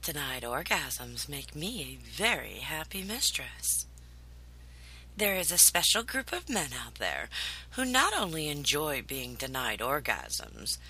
Denied orgasms make me a very happy mistress. There is a special group of men out there who not only enjoy being denied orgasms,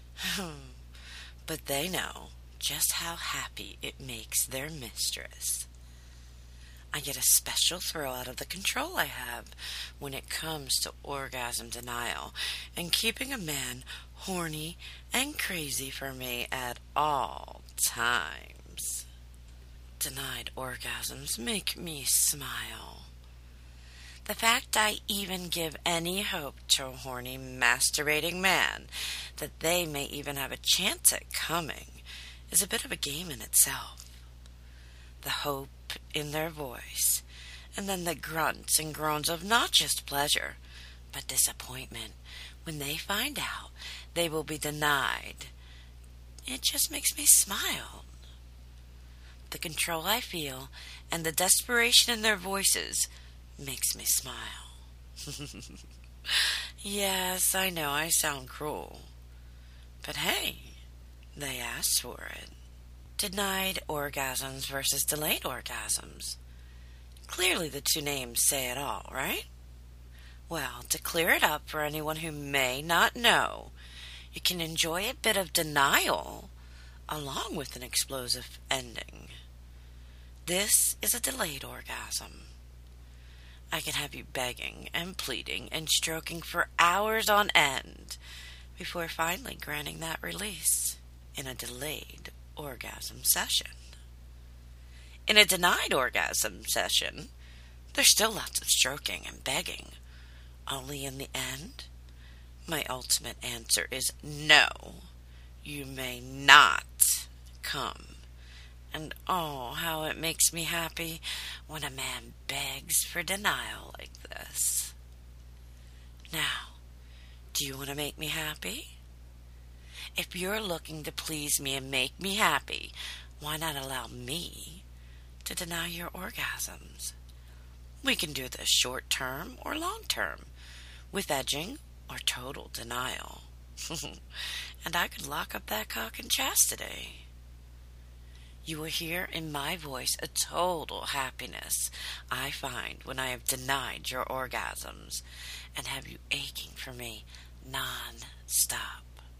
but they know just how happy it makes their mistress. I get a special thrill out of the control I have when it comes to orgasm denial and keeping a man horny and crazy for me at all times. Denied orgasms make me smile. The fact I even give any hope to a horny, masturbating man that they may even have a chance at coming is a bit of a game in itself. The hope in their voice, and then the grunts and groans of not just pleasure, but disappointment when they find out they will be denied. It just makes me smile. The control I feel and the desperation in their voices makes me smile. Yes, I know I sound cruel, but hey, they asked for it. Denied orgasms versus delayed orgasms. Clearly the two names say it all, right? Well, to clear it up for anyone who may not know, you can enjoy a bit of denial along with an explosive ending. This is a delayed orgasm. I can have you begging and pleading and stroking for hours on end before finally granting that release in a delayed orgasm session. In a denied orgasm session, there's still lots of stroking and begging. Only in the end, my ultimate answer is no. You may not come. And oh, how it makes me happy when a man begs for denial like this. Now, do you want to make me happy? If you're looking to please me and make me happy, why not allow me to deny your orgasms? We can do this short term or long term, with edging or total denial. And I could lock up that cock in chastity. You will hear in my voice a total happiness I find when I have denied your orgasms and have you aching for me non-stop.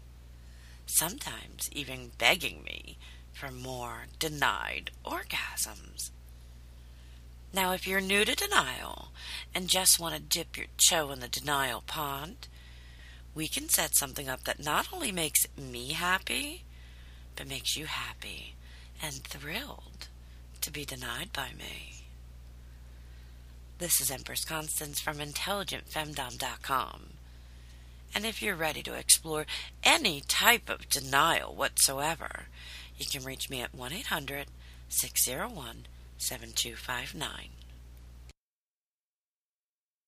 Sometimes even begging me for more denied orgasms. Now, if you're new to denial and just want to dip your toe in the denial pond, we can set something up that not only makes me happy, but makes you happy and thrilled to be denied by me. This is Empress Constance from IntelligentFemdom.com. And if you're ready to explore any type of denial whatsoever, you can reach me at 1-800-601-7259.